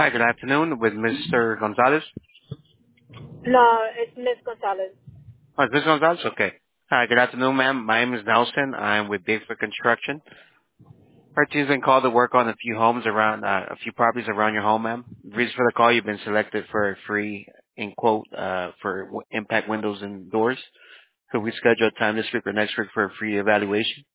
Hi, good afternoon with Mr. Gonzalez. No, it's Miss Gonzalez. Oh, is this Gonzalez? Okay. Hi, good afternoon, ma'am. My name is Nelson. I'm with Bigfoot Construction. Our team's been called to work on a few homes around, a few properties around your home, ma'am. The reason for the call, you've been selected for a free, in quote, for impact windows and doors. Could we schedule a time this week or next week for a free evaluation?